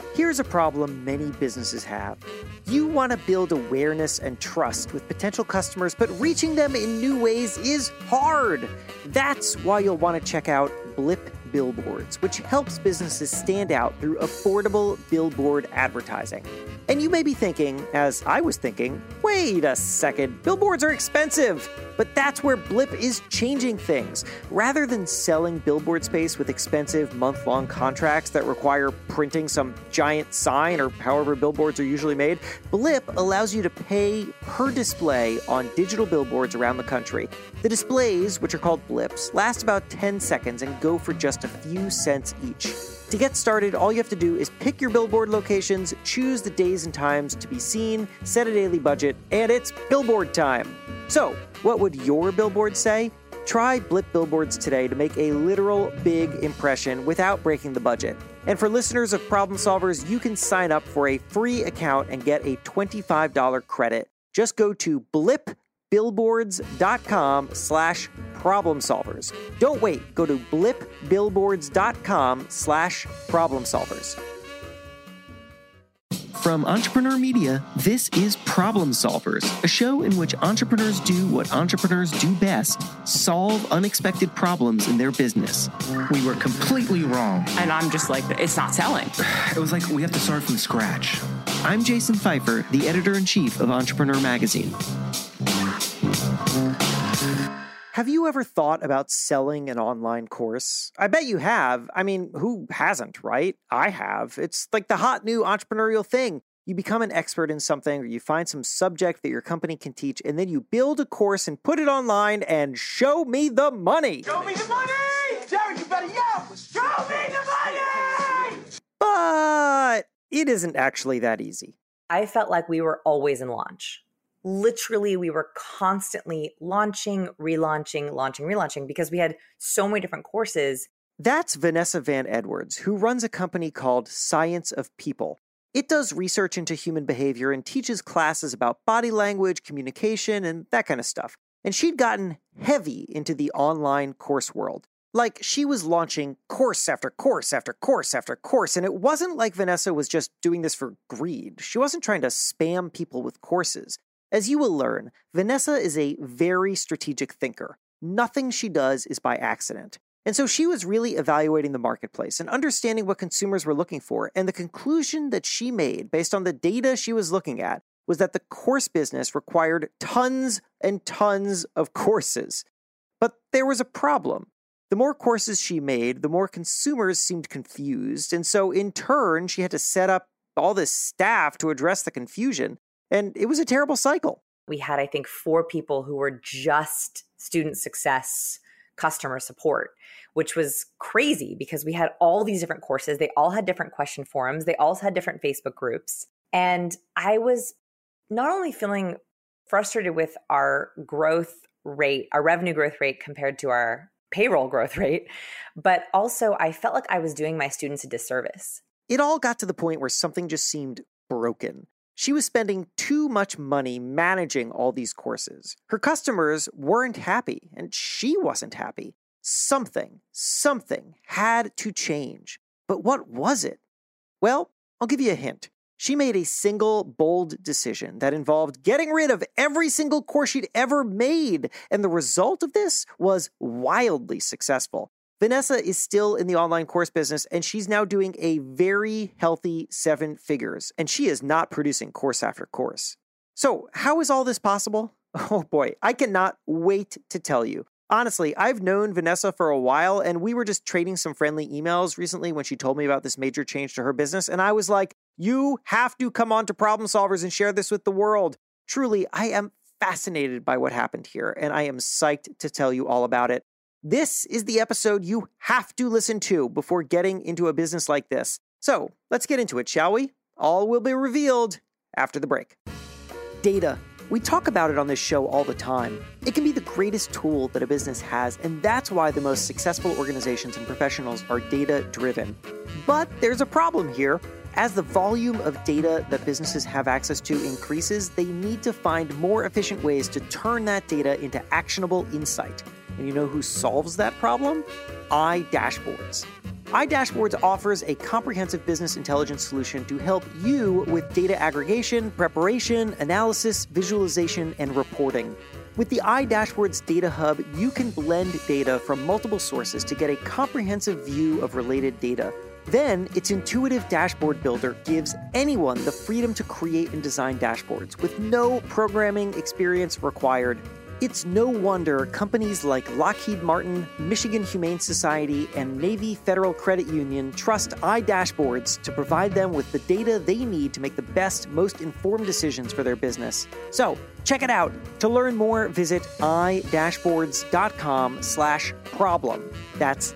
Here's a problem many businesses have. You want to build awareness and trust with potential customers, but reaching them in new ways is hard. That's why you'll want to check out Blip Billboards, which helps businesses stand out through affordable billboard advertising. And you may be thinking, as I was thinking, wait a second, billboards are expensive. But that's where Blip is changing things. Rather than selling billboard space with expensive month-long contracts that require printing some giant sign or however billboards are usually made, Blip allows you to pay per display on digital billboards around the country. The displays, which are called blips, last about 10 seconds and go for just a few cents each. To get started, all you have to do is pick your billboard locations, choose the days and times to be seen, set a daily budget, and it's billboard time. So, what would your billboard say? Try Blip Billboards today to make a literal big impression without breaking the budget. And for listeners of Problem Solvers, you can sign up for a free account and get a $25 credit. Just go to blipbillboards.com/problemsolvers. Don't wait. Go to blipbillboards.com/problemsolvers. From Entrepreneur Media, this is Problem Solvers, a show in which entrepreneurs do what entrepreneurs do best: solve unexpected problems in their business. We were completely wrong. And I'm just like, it's not selling. It was like we have to start from scratch. I'm Jason Pfeiffer, the editor-in-chief of Entrepreneur Magazine. Have you ever thought about selling an online course? I bet you have. I mean, who hasn't, right? I have. It's like the hot new entrepreneurial thing. You become an expert in something, or you find some subject that your company can teach, and then you build a course and put it online and show me the money. Show me the money! Jerry, you better yell! Show me the money! But it isn't actually that easy. I felt like we were always in launch. Literally, we were constantly launching, relaunching, launching, relaunching because we had so many different courses. That's Vanessa Van Edwards, who runs a company called Science of People. It does research into human behavior and teaches classes about body language, communication, and that kind of stuff. And she'd gotten heavy into the online course world. Like, she was launching course after course after course after course, and it wasn't like Vanessa was just doing this for greed. She wasn't trying to spam people with courses. As you will learn, Vanessa is a very strategic thinker. Nothing she does is by accident. And so she was really evaluating the marketplace and understanding what consumers were looking for, and the conclusion that she made based on the data she was looking at was that the course business required tons and tons of courses. But there was a problem. The more courses she made, the more consumers seemed confused, and so in turn, she had to set up all this staff to address the confusion. And it was a terrible cycle. We had, I think, 4 people who were just student success customer support, which was crazy because we had all these different courses. They all had different question forums. They all had different Facebook groups. And I was not only feeling frustrated with our growth rate, our revenue growth rate compared to our payroll growth rate, but also I felt like I was doing my students a disservice. It all got to the point where something just seemed broken. She was spending too much money managing all these courses. Her customers weren't happy, and she wasn't happy. Something had to change. But what was it? Well, I'll give you a hint. She made a single, bold decision that involved getting rid of every single course she'd ever made, and the result of this was wildly successful. Vanessa is still in the online course business, and she's now doing a very healthy 7 figures, and she is not producing course after course. So how is all this possible? Oh boy, I cannot wait to tell you. Honestly, I've known Vanessa for a while, and we were just trading some friendly emails recently when she told me about this major change to her business, and I was like, you have to come on to Problem Solvers and share this with the world. Truly, I am fascinated by what happened here, and I am psyched to tell you all about it. This is the episode you have to listen to before getting into a business like this. So let's get into it, shall we? All will be revealed after the break. Data. We talk about it on this show all the time. It can be the greatest tool that a business has, and that's why the most successful organizations and professionals are data-driven. But there's a problem here. As the volume of data that businesses have access to increases, they need to find more efficient ways to turn that data into actionable insight. And you know who solves that problem? iDashboards. iDashboards offers a comprehensive business intelligence solution to help you with data aggregation, preparation, analysis, visualization, and reporting. With the iDashboards Data Hub, you can blend data from multiple sources to get a comprehensive view of related data. Then, its intuitive dashboard builder gives anyone the freedom to create and design dashboards with no programming experience required. It's no wonder companies like Lockheed Martin, Michigan Humane Society, and Navy Federal Credit Union trust iDashboards to provide them with the data they need to make the best, most informed decisions for their business. So, check it out. To learn more, visit idashboards.com/problem. That's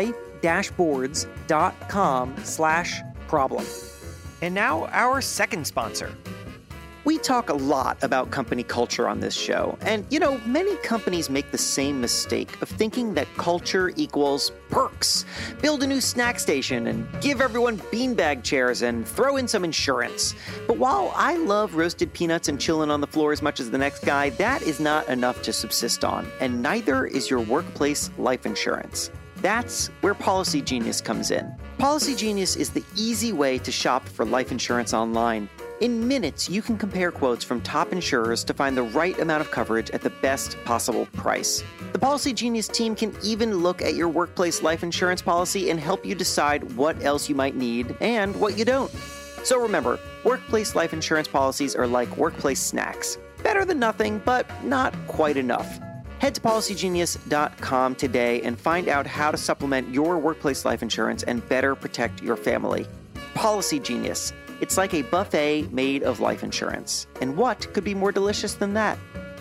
idashboards.com/problem. And now, our second sponsor. We talk a lot about company culture on this show, and many companies make the same mistake of thinking that culture equals perks. Build a new snack station and give everyone beanbag chairs and throw in some insurance. But while I love roasted peanuts and chilling on the floor as much as the next guy, that is not enough to subsist on, and neither is your workplace life insurance. That's where Policy Genius comes in. Policy Genius is the easy way to shop for life insurance online. In minutes, you can compare quotes from top insurers to find the right amount of coverage at the best possible price. The Policy Genius team can even look at your workplace life insurance policy and help you decide what else you might need and what you don't. So remember, workplace life insurance policies are like workplace snacks. Better than nothing, but not quite enough. Head to policygenius.com today and find out how to supplement your workplace life insurance and better protect your family. Policy Genius. It's like a buffet made of life insurance. And what could be more delicious than that?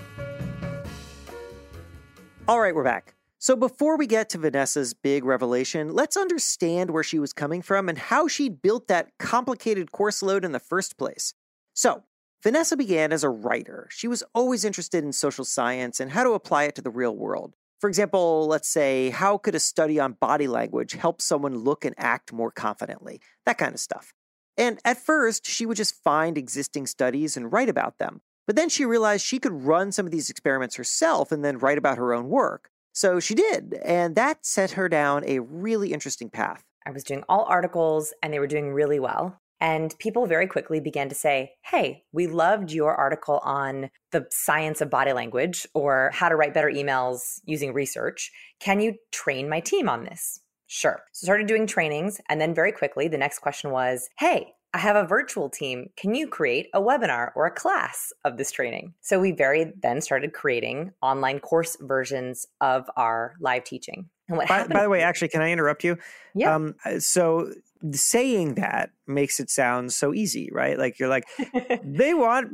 All right, we're back. So before we get to Vanessa's big revelation, let's understand where she was coming from and how she'd built that complicated course load in the first place. So, Vanessa began as a writer. She was always interested in social science and how to apply it to the real world. For example, let's say, how could a study on body language help someone look and act more confidently? That kind of stuff. And at first, she would just find existing studies and write about them. But then she realized she could run some of these experiments herself and then write about her own work. So she did, and that set her down a really interesting path. I was doing all articles, and they were doing really well. And people very quickly began to say, hey, we loved your article on the science of body language or how to write better emails using research. Can you train my team on this? Sure. So started doing trainings. And then very quickly, the next question was, hey, I have a virtual team. Can you create a webinar or a class of this training? So we then started creating online course versions of our live teaching. And what happened? By the way, actually, can I interrupt you? Yeah. So saying that makes it sound so easy, right? Like you're like, they wanted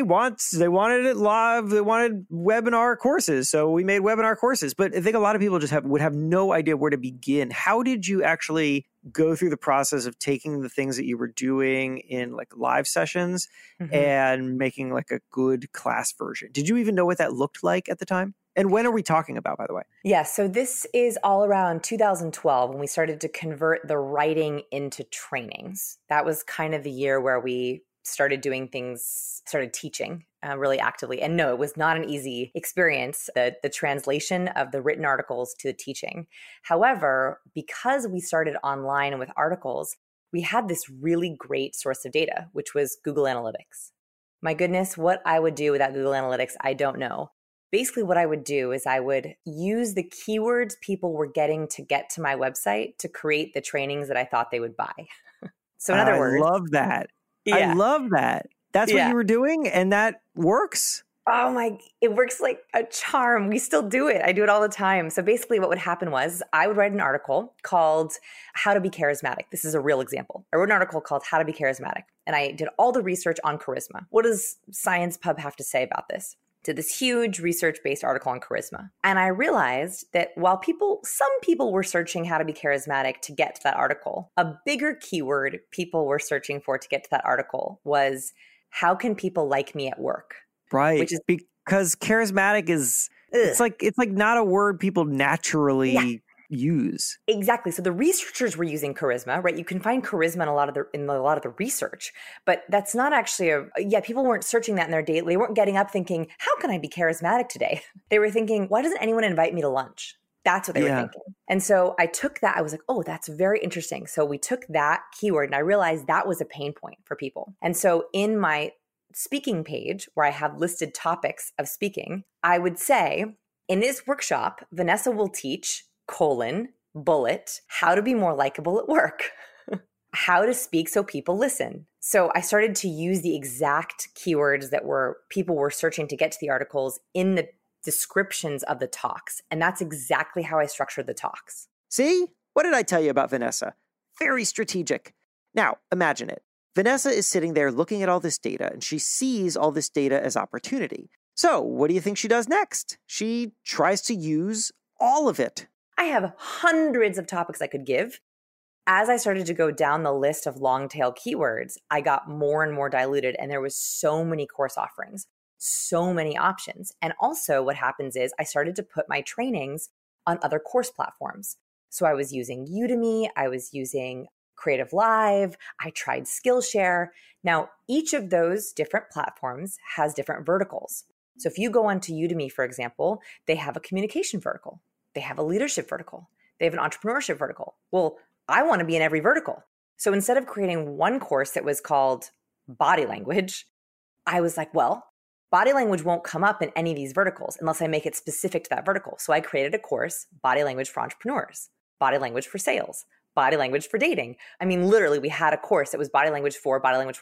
it live. They wanted webinar courses. So we made webinar courses. But I think a lot of people would have no idea where to begin. How did you actually go through the process of taking the things that you were doing in like live sessions and making like a good class version? Did you even know what that looked like at the time? And when are we talking about, by the way? Yeah, so this is all around 2012 when we started to convert the writing into trainings. That was kind of the year where we started doing things, started teaching really actively. And no, it was not an easy experience, the translation of the written articles to the teaching. However, because we started online and with articles, we had this really great source of data, which was Google Analytics. My goodness, what I would do without Google Analytics, I don't know. Basically, what I would do is I would use the keywords people were getting to get to my website to create the trainings that I thought they would buy. So in other words, I love that. Yeah. I love that. That's what you were doing, and that works. Oh my, it works like a charm. We still do it. I do it all the time. So basically what would happen was I would write an article called How to Be Charismatic. This is a real example. I wrote an article called How to Be Charismatic, and I did all the research on charisma. What does Science Pub have to say about this? Did this huge research-based article on charisma. And I realized that while some people were searching how to be charismatic to get to that article, a bigger keyword people were searching for to get to that article was, how can people like me at work? Right. Which is because charismatic is, it's like not a word people naturally use. Exactly. So the researchers were using charisma, right? You can find charisma in a lot of the research, but that's not actually people weren't searching that in their day. They weren't getting up thinking, how can I be charismatic today? They were thinking, why doesn't anyone invite me to lunch? That's what they were thinking. And so I took that. I was like, oh, that's very interesting. So we took that keyword and I realized that was a pain point for people. And so in my speaking page where I have listed topics of speaking, I would say, in this workshop, Vanessa will teach, bullet, how to be more likable at work, how to speak so people listen. So I started to use the exact keywords that people were searching to get to the articles in the descriptions of the talks. And that's exactly how I structured the talks. See? What did I tell you about Vanessa? Very strategic. Now, imagine it. Vanessa is sitting there looking at all this data, and she sees all this data as opportunity. So, what do you think she does next? She tries to use all of it. I have hundreds of topics I could give. As I started to go down the list of long tail keywords, I got more and more diluted, and there was so many course offerings, so many options. And also what happens is I started to put my trainings on other course platforms. So I was using Udemy, I was using Creative Live, I tried Skillshare. Now, each of those different platforms has different verticals. So if you go onto Udemy, for example, they have a communication vertical. They have a leadership vertical. They have an entrepreneurship vertical. Well, I want to be in every vertical. So instead of creating one course that was called body language, I was like, well, body language won't come up in any of these verticals unless I make it specific to that vertical. So I created a course, body language for entrepreneurs, body language for sales, body language for dating. I mean, literally, we had a course that was body language for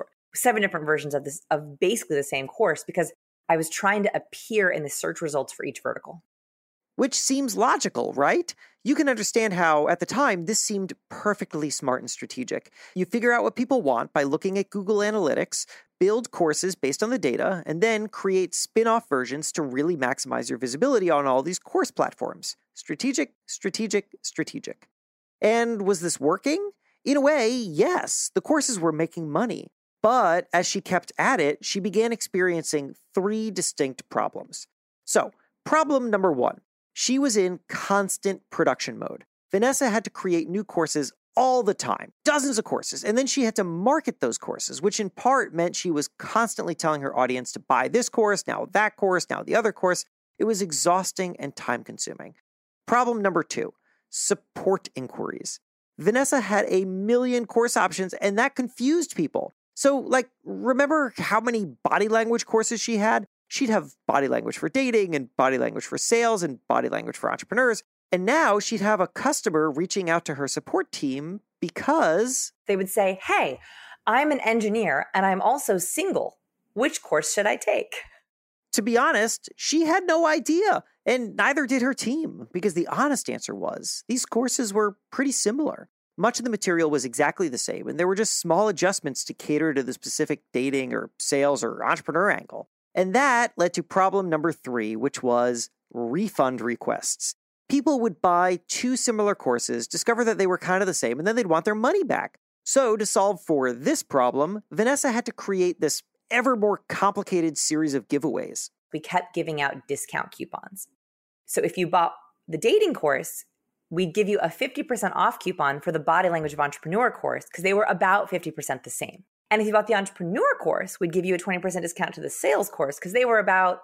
7 different versions of this, of basically the same course, because I was trying to appear in the search results for each vertical. Which seems logical, right? You can understand how, at the time, this seemed perfectly smart and strategic. You figure out what people want by looking at Google Analytics, build courses based on the data, and then create spin-off versions to really maximize your visibility on all these course platforms. Strategic, strategic, strategic. And was this working? In a way, yes. The courses were making money. But as she kept at it, she began experiencing 3 distinct problems. So, problem number 1. She was in constant production mode. Vanessa had to create new courses all the time, dozens of courses, and then she had to market those courses, which in part meant she was constantly telling her audience to buy this course, now that course, now the other course. It was exhausting and time-consuming. Problem number 2, support inquiries. Vanessa had a million course options, and that confused people. So, remember how many body language courses she had? She'd have body language for dating and body language for sales and body language for entrepreneurs. And now she'd have a customer reaching out to her support team because they would say, hey, I'm an engineer and I'm also single. Which course should I take? To be honest, she had no idea, and neither did her team, because the honest answer was these courses were pretty similar. Much of the material was exactly the same, and there were just small adjustments to cater to the specific dating or sales or entrepreneur angle. And that led to problem number 3, which was refund requests. People would buy 2 similar courses, discover that they were kind of the same, and then they'd want their money back. So to solve for this problem, Vanessa had to create this ever more complicated series of giveaways. We kept giving out discount coupons. So if you bought the dating course, we'd give you a 50% off coupon for the body language of entrepreneur course because they were about 50% the same. And if you bought the entrepreneur course, we'd give you a 20% discount to the sales course because they were about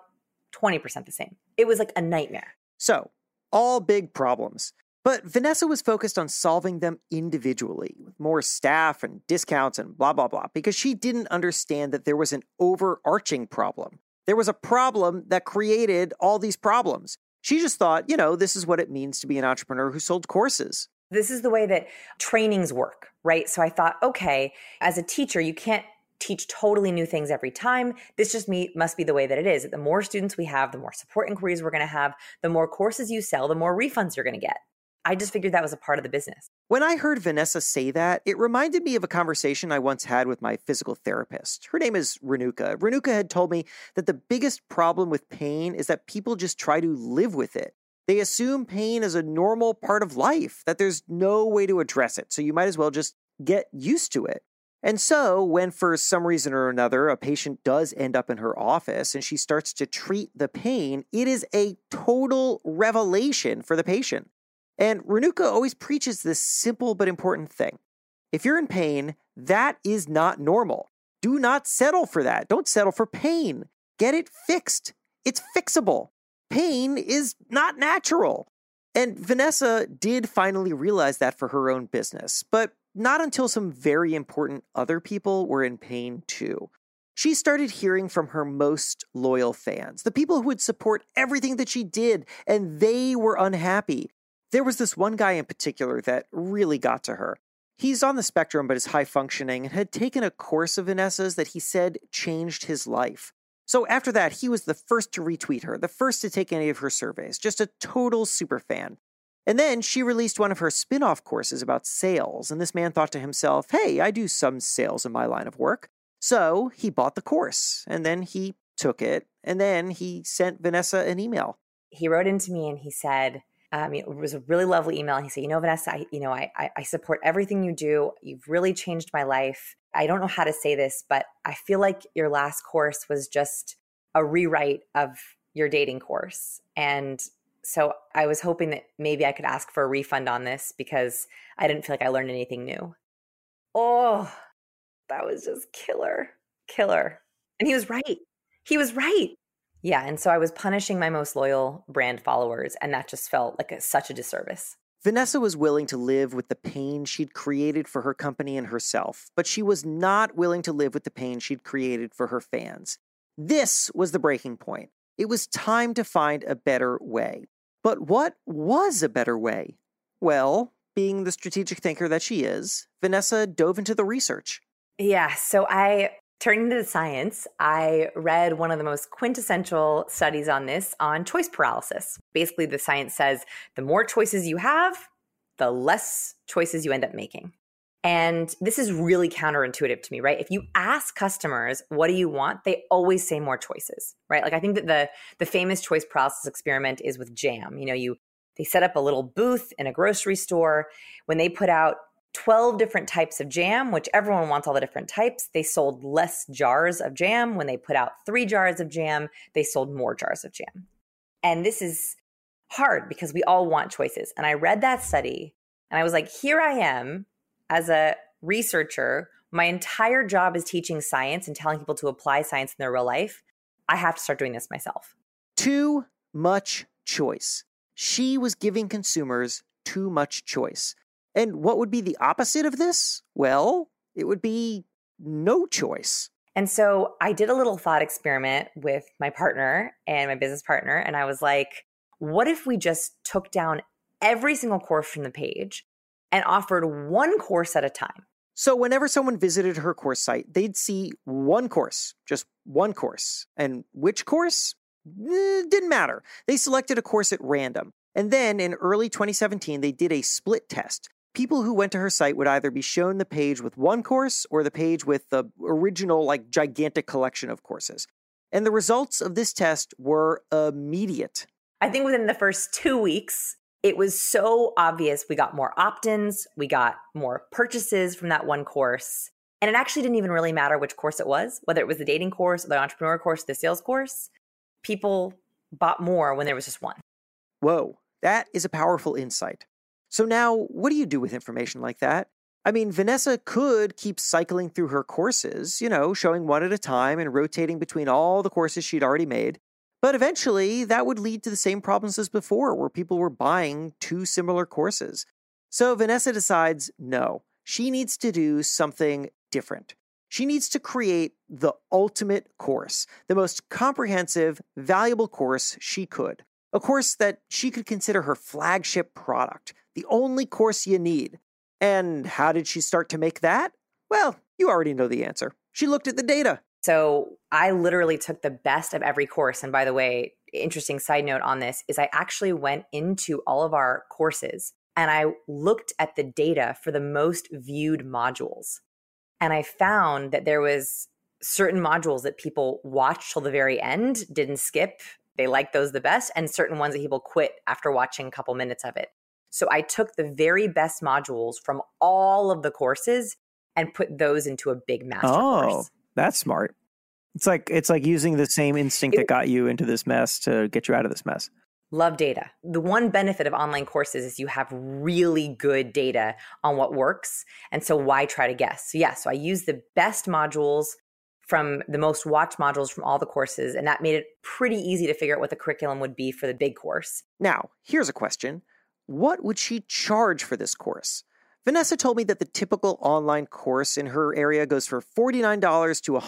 20% the same. It was like a nightmare. So, all big problems. But Vanessa was focused on solving them individually, with more staff and discounts and blah, blah, blah, because she didn't understand that there was an overarching problem. There was a problem that created all these problems. She just thought, this is what it means to be an entrepreneur who sold courses. This is the way that trainings work, right? So I thought, okay, as a teacher, you can't teach totally new things every time. This just must be the way that it is. The more students we have, the more support inquiries we're going to have, the more courses you sell, the more refunds you're going to get. I just figured that was a part of the business. When I heard Vanessa say that, it reminded me of a conversation I once had with my physical therapist. Her name is Renuka. Renuka had told me that the biggest problem with pain is that people just try to live with it. They assume pain is a normal part of life, that there's no way to address it, so you might as well just get used to it. And so, when for some reason or another a patient does end up in her office and she starts to treat the pain, it is a total revelation for the patient. And Renuka always preaches this simple but important thing. If you're in pain, that is not normal. Do not settle for that. Don't settle for pain. Get it fixed. It's fixable. Pain is not natural. And Vanessa did finally realize that for her own business, but not until some very important other people were in pain too. She started hearing from her most loyal fans, the people who would support everything that she did, and they were unhappy. There was this one guy in particular that really got to her. He's on the spectrum but is high functioning and had taken a course of Vanessa's that he said changed his life. So after that, he was the first to retweet her, the first to take any of her surveys, just a total superfan. And then she released one of her spin-off courses about sales, and this man thought to himself, hey, I do some sales in my line of work. So he bought the course, and then he took it, and then he sent Vanessa an email. He wrote into me and he said, it was a really lovely email. He said, Vanessa, I support everything you do. You've really changed my life. I don't know how to say this, but I feel like your last course was just a rewrite of your dating course. And so I was hoping that maybe I could ask for a refund on this because I didn't feel like I learned anything new. Oh, that was just killer. And he was right. Yeah, and so I was punishing my most loyal brand followers, and that just felt like such a disservice. Vanessa was willing to live with the pain she'd created for her company and herself, but she was not willing to live with the pain she'd created for her fans. This was the breaking point. It was time to find a better way. But what was a better way? Well, being the strategic thinker that she is, Vanessa dove into the research. Yeah, so turning to the science, I read one of the most quintessential studies on this on choice paralysis. Basically, the science says the more choices you have, the less choices you end up making. And this is really counterintuitive to me, right? If you ask customers, what do you want? They always say more choices, right? Like I think that the famous choice paralysis experiment is with jam. They set up a little booth in a grocery store. When they put out 12 different types of jam, which everyone wants all the different types, they sold less jars of jam. When they put out 3 jars of jam, they sold more jars of jam. And this is hard because we all want choices. And I read that study and I was like, here I am as a researcher. My entire job is teaching science and telling people to apply science in their real life. I have to start doing this myself. Too much choice. She was giving consumers too much choice. And what would be the opposite of this? Well, it would be no choice. And so I did a little thought experiment with my partner and my business partner. And I was like, what if we just took down every single course from the page and offered one course at a time? So whenever someone visited her course site, they'd see one course, just one course. And which course? Didn't matter. They selected a course at random. And then in early 2017, they did a split test. People who went to her site would either be shown the page with one course or the page with the original, gigantic collection of courses. And the results of this test were immediate. I think within the first 2 weeks, it was so obvious. We got more opt-ins, we got more purchases from that one course. And it actually didn't even really matter which course it was, whether it was the dating course, the entrepreneur course, the sales course. People bought more when there was just one. Whoa, that is a powerful insight. So now, what do you do with information like that? I mean, Vanessa could keep cycling through her courses, showing one at a time and rotating between all the courses she'd already made. But eventually, that would lead to the same problems as before, where people were buying 2 similar courses. So Vanessa decides, no, she needs to do something different. She needs to create the ultimate course, the most comprehensive, valuable course she could. A course that she could consider her flagship product, the only course you need. And how did she start to make that? Well, you already know the answer. She looked at the data. So I literally took the best of every course. And by the way, interesting side note on this is I actually went into all of our courses and I looked at the data for the most viewed modules. And I found that there was certain modules that people watched till the very end, didn't skip. They liked those the best, and certain ones that people quit after watching a couple minutes of it. So I took the very best modules from all of the courses and put those into a big master course. Oh, that's smart. It's like using the same instinct that got you into this mess to get you out of this mess. Love data. The one benefit of online courses is you have really good data on what works. And so why try to guess? So I used the best modules from the most watched modules from all the courses. And that made it pretty easy to figure out what the curriculum would be for the big course. Now, here's a question. what would she charge for this course? Vanessa told me that the typical online course in her area goes for $49 to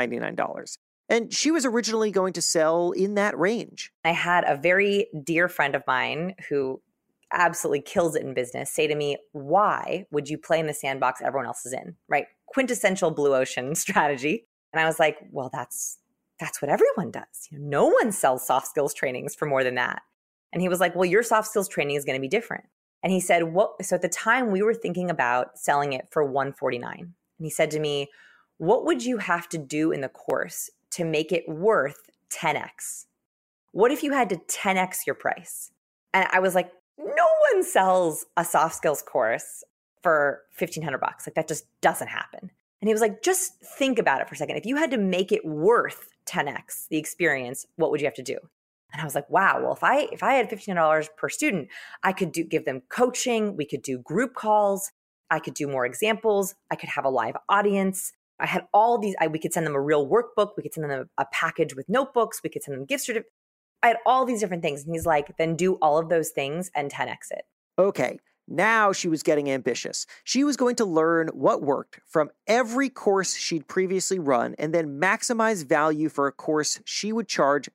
$199. And she was originally going to sell in that range. I had a very dear friend of mine who absolutely kills it in business say to me, why would you play in the sandbox everyone else is in, right? Quintessential blue ocean strategy. And I was like, well, that's what everyone does. No one sells soft skills trainings for more than that. And he was like, well, your soft skills training is going to be different. And he said, so at the time we were thinking about selling it for $149. And he said to me, what would you have to do in the course to make it worth 10x? What if you had to 10x your price? And I was like, no one sells a soft skills course for $1,500. Like that just doesn't happen. And he was like, just think about it for a second. If you had to make it worth 10x the experience, what would you have to do? And I was like, wow, well, if I had $1,500 per student, I could give them coaching. We could do group calls. I could do more examples. I could have a live audience. I had all these, we could send them a real workbook. We could send them a package with notebooks. We could send them gift certificates. I had all these different things. And he's like, then do all of those things and 10x it. Okay, now she was getting ambitious. She was going to learn what worked from every course she'd previously run and then maximize value for a course she would charge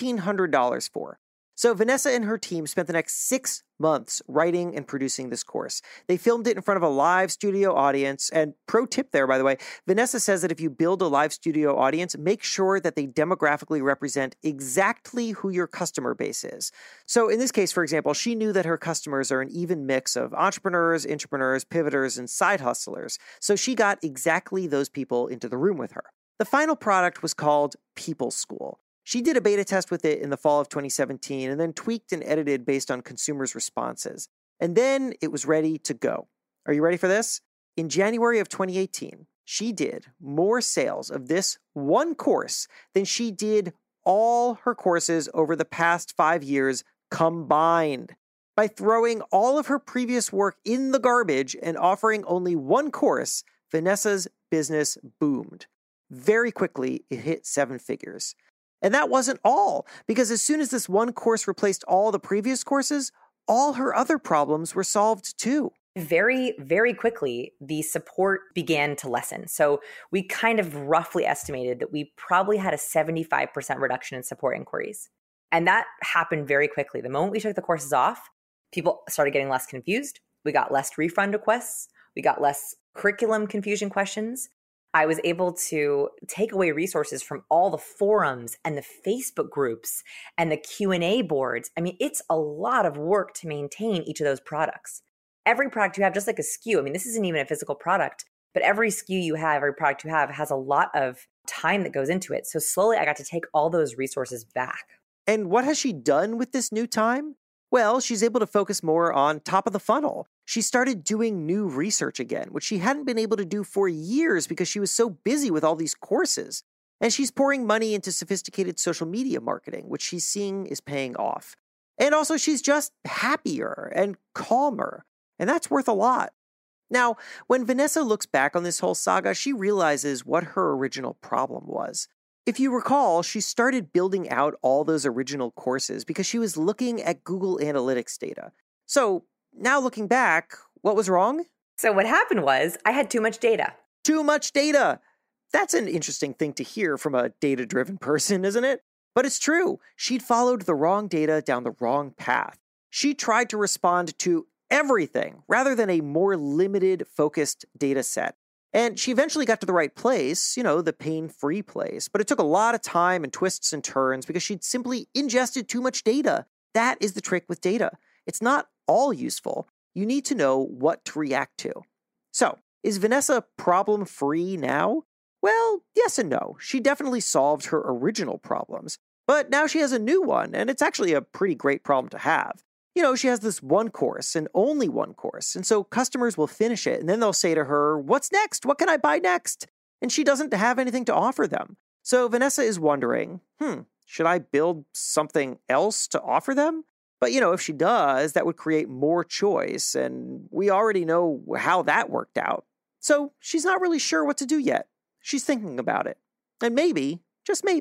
$1,500 for. So Vanessa and her team spent the next 6 months writing and producing this course. They filmed it in front of a live studio audience. And pro tip there, by the way, Vanessa says that if you build a live studio audience, make sure that they demographically represent exactly who your customer base is. So in this case, for example, she knew that her customers are an even mix of entrepreneurs, intrapreneurs, pivoters, and side hustlers. So she got exactly those people into the room with her. The final product was called People School. She did a beta test with it in the fall of 2017 and then tweaked and edited based on consumers' responses. And then it was ready to go. Are you ready for this? In January of 2018, she did more sales of this one course than she did all her courses over the past 5 years combined. By throwing all of her previous work in the garbage and offering only one course, Vanessa's business boomed. Very quickly, it hit 7 figures. And that wasn't all, because as soon as this one course replaced all the previous courses, all her other problems were solved too. Very, very quickly, the support began to lessen. So we kind of roughly estimated that we probably had a 75% reduction in support inquiries. And that happened very quickly. The moment we took the courses off, people started getting less confused. We got less refund requests. We got less curriculum confusion questions. I was able to take away resources from all the forums and the Facebook groups and the Q&A boards. I mean, it's a lot of work to maintain each of those products. Every product you have, just like a SKU, I mean, this isn't even a physical product, but every SKU you have, every product you have has a lot of time that goes into it. So slowly I got to take all those resources back. And what has she done with this new time? Well, she's able to focus more on top of the funnel. She started doing new research again, which she hadn't been able to do for years because she was so busy with all these courses. And she's pouring money into sophisticated social media marketing, which she's seeing is paying off. And also, she's just happier and calmer, and that's worth a lot. Now, when Vanessa looks back on this whole saga, she realizes what her original problem was. If you recall, she started building out all those original courses because she was looking at Google Analytics data. So now looking back, what was wrong? So what happened was I had too much data. Too much data. That's an interesting thing to hear from a data-driven person, isn't it? But it's true. She'd followed the wrong data down the wrong path. She tried to respond to everything rather than a more limited, focused data set. And she eventually got to the right place, the pain-free place. But it took a lot of time and twists and turns because she'd simply ingested too much data. That is the trick with data. It's not all useful. You need to know what to react to. So, is Vanessa problem-free now? Well, yes and no. She definitely solved her original problems. But now she has a new one, and it's actually a pretty great problem to have. She has this one course and only one course. And so customers will finish it and then they'll say to her, what's next? What can I buy next? And she doesn't have anything to offer them. So Vanessa is wondering, should I build something else to offer them? But, if she does, that would create more choice. And we already know how that worked out. So she's not really sure what to do yet. She's thinking about it. And maybe, just maybe,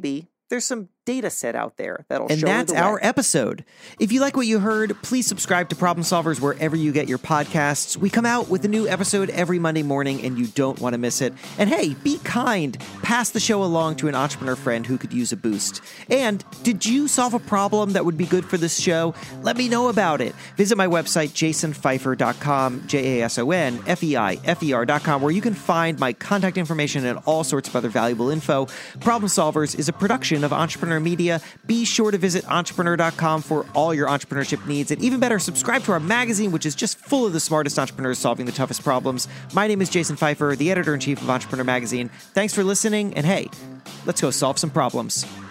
there's some data set out there that'll and show her that's the way. our episode. If you like what you heard, please subscribe to Problem Solvers wherever you get your podcasts. We come out with a new episode every Monday morning, and you don't want to miss it. And hey, be kind. Pass the show along to an entrepreneur friend who could use a boost. And did you solve a problem that would be good for this show? Let me know about it. Visit my website, jasonfeifer.com, JASONFEIFER.com, where you can find my contact information and all sorts of other valuable info. Problem Solvers is a production of Entrepreneur Media. Be sure to visit entrepreneur.com for all your entrepreneurship needs. And even better, subscribe to our magazine, which is just full of the smartest entrepreneurs solving the toughest problems. My name is Jason Feifer, the editor-in-chief of Entrepreneur Magazine. Thanks for listening, and hey, let's go solve some problems.